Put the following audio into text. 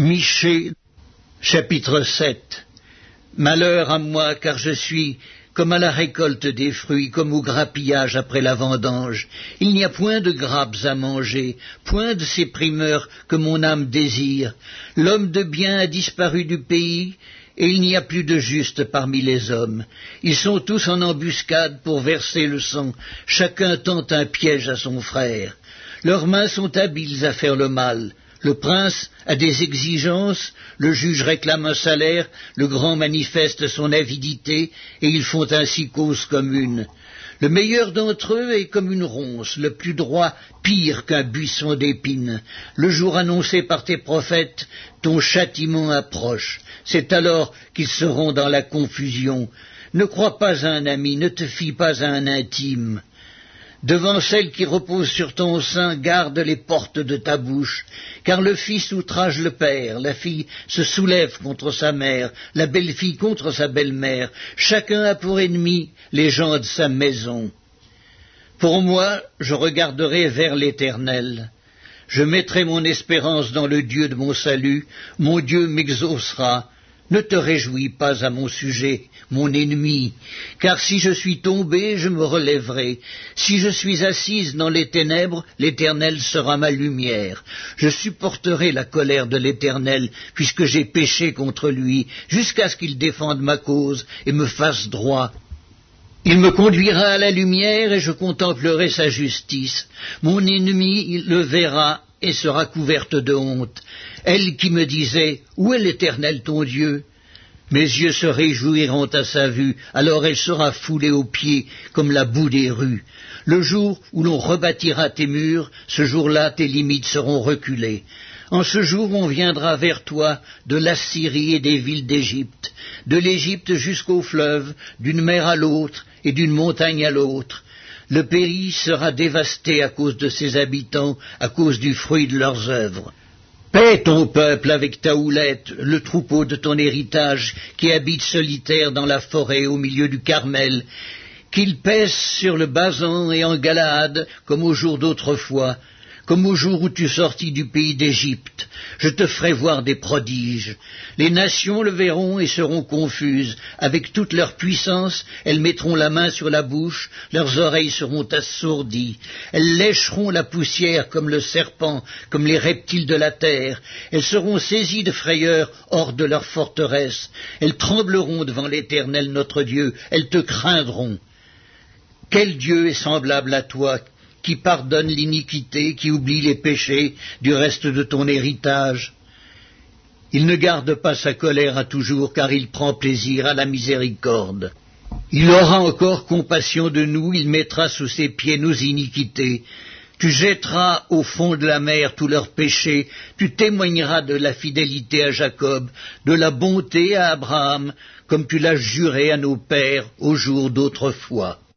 Michée, chapitre 7. Malheur à moi, car je suis comme à la récolte des fruits, comme au grappillage après la vendange. Il n'y a point de grappes à manger, point de ces primeurs que mon âme désire. L'homme de bien a disparu du pays, et il n'y a plus de juste parmi les hommes. Ils sont tous en embuscade pour verser le sang, chacun tend un piège à son frère. Leurs mains sont habiles à faire le mal. Le prince a des exigences, le juge réclame un salaire, le grand manifeste son avidité, et ils font ainsi cause commune. Le meilleur d'entre eux est comme une ronce, le plus droit pire qu'un buisson d'épines. Le jour annoncé par tes prophètes, ton châtiment approche. C'est alors qu'ils seront dans la confusion. Ne crois pas à un ami, ne te fie pas à un intime. Devant celle qui repose sur ton sein, garde les portes de ta bouche, car le fils outrage le père, la fille se soulève contre sa mère, la belle-fille contre sa belle-mère, chacun a pour ennemi les gens de sa maison. Pour moi, je regarderai vers l'Éternel. Je mettrai mon espérance dans le Dieu de mon salut, mon Dieu m'exaucera. Ne te réjouis pas à mon sujet, mon ennemi, car si je suis tombé, je me relèverai. Si je suis assise dans les ténèbres, l'Éternel sera ma lumière. Je supporterai la colère de l'Éternel, puisque j'ai péché contre lui, jusqu'à ce qu'il défende ma cause et me fasse droit. Il me conduira à la lumière et je contemplerai sa justice. Mon ennemi le verra et sera couverte de honte. Elle qui me disait « Où est l'Éternel ton Dieu ?» Mes yeux se réjouiront à sa vue, alors elle sera foulée aux pieds comme la boue des rues. Le jour où l'on rebâtira tes murs, ce jour-là tes limites seront reculées. En ce jour on viendra vers toi de l'Assyrie et des villes d'Égypte, de l'Égypte jusqu'au fleuve, d'une mer à l'autre et d'une montagne à l'autre. Le pays sera dévasté à cause de ses habitants, à cause du fruit de leurs œuvres. Paie ton peuple avec ta houlette, le troupeau de ton héritage, qui habite solitaire dans la forêt au milieu du Carmel, qu'il pèse sur le Basan et en Galaad, comme au jour d'autrefois, comme au jour où tu sortis du pays d'Égypte. Je te ferai voir des prodiges. Les nations le verront et seront confuses. Avec toute leur puissance, elles mettront la main sur la bouche, leurs oreilles seront assourdies. Elles lécheront la poussière comme le serpent, comme les reptiles de la terre. Elles seront saisies de frayeur hors de leur forteresse. Elles trembleront devant l'Éternel notre Dieu. Elles te craindront. Quel Dieu est semblable à toi, qui pardonne l'iniquité, qui oublie les péchés du reste de ton héritage? Il ne garde pas sa colère à toujours, car il prend plaisir à la miséricorde. Il aura encore compassion de nous, il mettra sous ses pieds nos iniquités. Tu jetteras au fond de la mer tous leurs péchés, tu témoigneras de la fidélité à Jacob, de la bonté à Abraham, comme tu l'as juré à nos pères au jour d'autrefois.